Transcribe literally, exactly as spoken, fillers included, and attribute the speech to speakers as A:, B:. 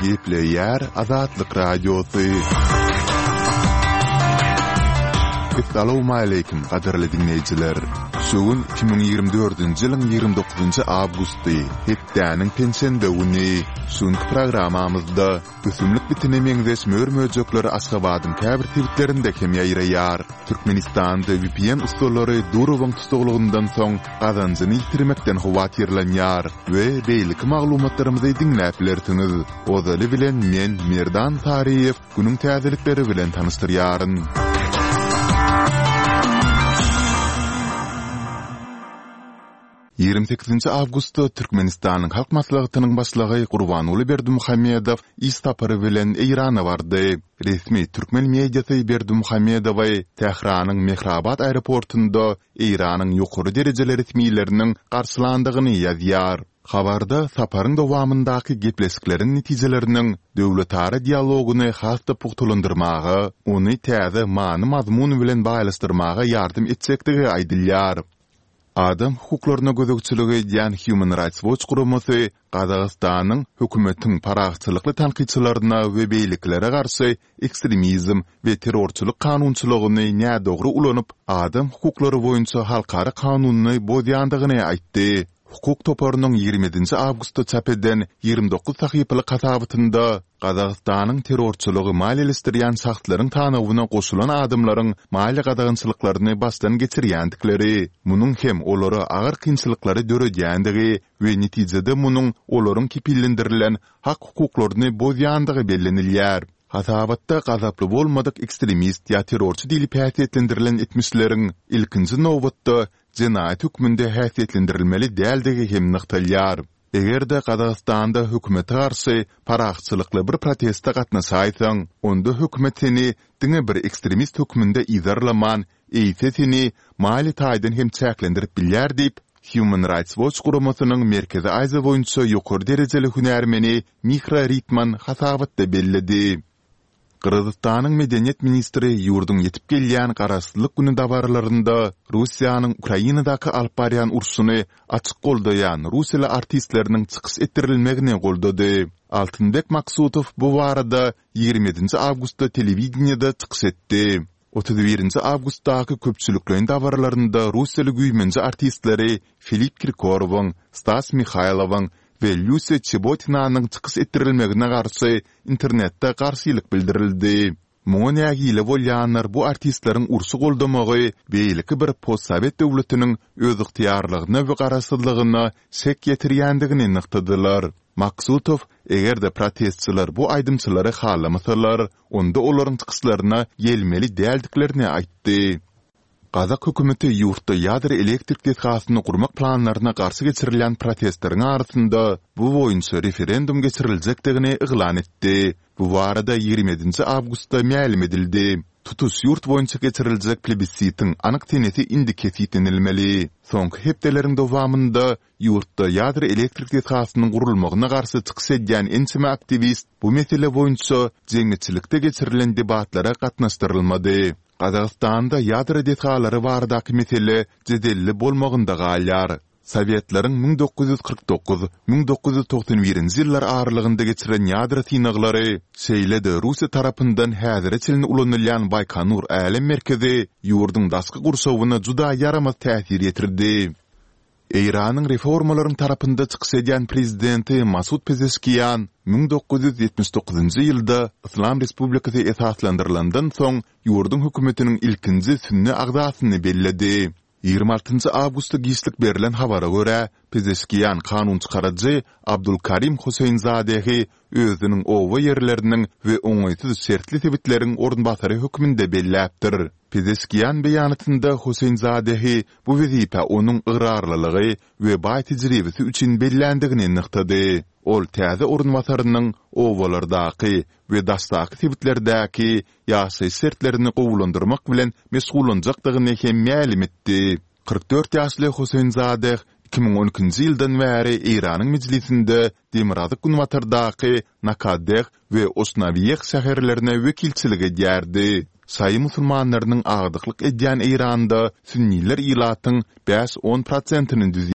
A: Gepleyer Azatlyk Radiosu. Assalamu alaykum qadarly dinleyijiler. Şugun iki bin ýygrimi dördünji ýylyň ýygrimi dokuzunjy awgusty, hepdäniň pensiýende güni. Şuňky programamyzda ösümlik bitine meňzeş mörmöjekleri Aşgabatyň käbir tebitlerinde hem ýaýraýar. Türkmenistanda V P N ustallary durwang tutuglugundan soň gazanjyny ýitirmekden howatyrlanýar we beýlik maglumatlarymyzy dinläp bilersiňiz. Ozaly bilen men Merdan Tariýew günüň täzelikleri bilen tanıştyrýaryn. ýygrimi sekizinji awgustda Türkmenistanyň halk maslahatynyň başlygy Gurbanuly Berdimuhammedow istapary bilen Irana bardy. Resmi Türkmen mediasy Berdimuhammedowy Tehranyň Mehrabat aeroportunda Iranyň ýokary derejeli resmiýetleriniň garşylandygyny ýazýar. Habarda saparyň dowamyndaky gepleşikleriň netijeleriniň döwletara dialoguny hasda puhtulandyrmagy, ony täze many mazmuny bilen baýlaşdyrmaga ýardym etjekdigi aýdylýar. Adam hukuklaryna gözegçiligi ýani Human Rights Watch guramasy Gazagystanyň hökümetiň paragçylykly tanqidçilerine we beýliklere garşy ekstremizm we terrorçylyk kanunçylygyny nädogry ulanyp adam hukuklary boýunça halkara kanunyny bozýandygyny aýtdy. Hukuk toparynyň ýygrimi awgustda çap edilen ýygrimi dokuz sahypaly gatabatynda Gazagystanyň terrorçylygy maliýeleşdirýän şahslaryň tanawyna goşulan adamlaryň mali gadagynçylyklaryny basdan geçirýändikleri, munyň hem olary agyr kynçylyklary döredýändigi we netijede munyň olaryň kipillendirilen hak hukuklaryny bozýandygy bellenilýär. Gatabatda gazaply bolmadyk ekstremist ýa terrorçy dili pähsiýetlendirilen etmişleriň ilkinji nowbatda jinayet hükmünde häsiýetlendirilmeli däldigi hem nyktalýar. Egerde Gazagystanda hökümete garşy paragçylykly bir protestde gatnaşaýsaň, onda hökümet seni diňe bir ekstremist hükmünde izarlaman, eýse seni mali taýdan hem çäklendirip bilýär diýip Human Rights Watch guramasynyň merkezi Aýza boýunça ýokary derejeli hünärmeni Mihra Ritman hasabatda belledi. Kırgızstanyň medeniýet ministri ýurdun ýetip gelýän garaşsyzlyk güni dabarlarynda Russiýanyň Ukrainadaky alyp barýan urşuny açyk goldaýan Russiýaly artistleriniň çykyş etdirilmegine goldady. Altynbek Maksutow bu barada ýygrimi ýedinji awgustda telewizionyada çykyş etdi. otuz birinji awgustdaky köpçüliklerin dabarlarynda Russiýaly güýmenji artistleri Filip Kirkorowyň, Stas Mikhailowyň ve Lucy Chibotinanyň çykyş etdirilmegine garşy internetde garşylyk bildirildi. Muňa nägile bolýanlar bu artistleriň urşy goldamagy beýleki bir postsovet döwletiniň öz ygtyýarlygyna we garaşsyzlygyna şek ýetirýändigini nykdydylar. Maksutow, egerde protestçiler bu aýdymçylary halamasalar, onda olaryň çykyşlaryna gelmeli däldiklerini aýtdy. Gazak hökümeti ýurtda ýadyr elektrik desgasyny gurmak planlaryna garşy geçirilen protestleriň arasynda bu boýunça referendum geçiriljakdygyny iglan etdi. Bu barada ýygrimi ýedinji awgustda ma'lum edildi. Tutuş ýurt boýunça geçiriljek plebisitiň anyk teneti indi kesitlenilmeli. Soňky hepdeleriň dowamynda ýurtda ýadyr elektrik desgasynyň gurulmagyna garşy çykyş edýän ençime aktivist bu mesele boýunça jeňçilikde geçirilen debatlara gatnaşdyrylmady. Gazagystanda ýadyr desgalary baradaky mesele jedelli bolmagynda galýar. Sowetlaryň ming dokuz ýüz kırk dokuz - ming dokuz ýüz toksan birinji ýyllar aralygynda geçiren ýadyr synaglary şeýlede Russiýa tarapyndan häzire çelini ulanylýan Baykonur älim merkezi ýurdun dasky gurşawyna juda ýaramaz täsir ýetirdi. Iranyň reformalaryň tarapynda çykyş edýän prezidenti Masud Pezeshkian ming dokuz ýüz ýetmiş dokuzunjy ýylda Islam Respublikasy esaslandyrylandan soň ýurdun hökümetiniň ilkinji sünni agdasyny belledi. ýygrimi altynjy awgustda giýişlik berilen habara görä, Pezeshkian kanun çykarajy Abdulkarim Huseynzadehi özüniň owa ýerleriniň we oňaýsyz şertli tebitleriň ornbasary hökmünde belläpdir. Pezeshkian beýanatynda Huseynzadehi bu wezipe onuň ýgrarlylygy we baý tejribesi üçin bellendigini nykdydy. Ol täze ornbasarynyň owalardaky we dastaky tebitlerdäki ýaşy şertlerini gowulandyrmak bilen mesullanjakdygyny hem ma'lum etdi. kırk dört ýaşly Huseynzadeh iki bin on ikinji ýyldan bäri Iranyň mejlisinde Demirazyk Gunwatardaky Nakadeh we Osnavyeh şäherlerine wekilçilik edýärdi. Sayı musulmanlarynyň agdyklyk edýän Iranda sünniler ilatyň beş on prosentini